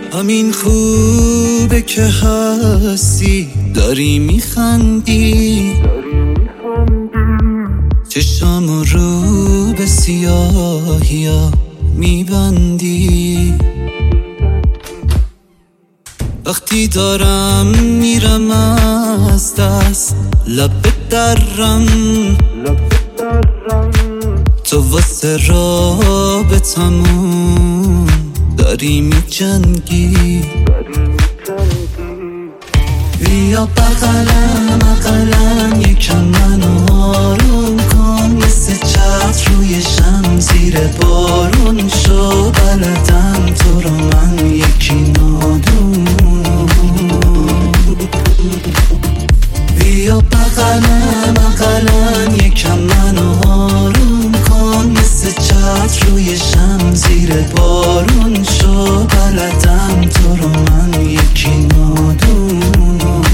همین خوبه که هستی، داری میخندی، چشم رو به سیاهیا میبندی. وقتی دارم میرم از دست لب درم، تو واسه رابطمون داری میجنگی. بیا بغلم یکم منو آروم کن، مثل چتر روی شمزیر بارون شو. بلدم تو رو من یکی نادون. بیا بغلم یکم منو آروم کن، مثل چتر روی شمزیر بارون شو. بلدم تو رو من یکی نادون.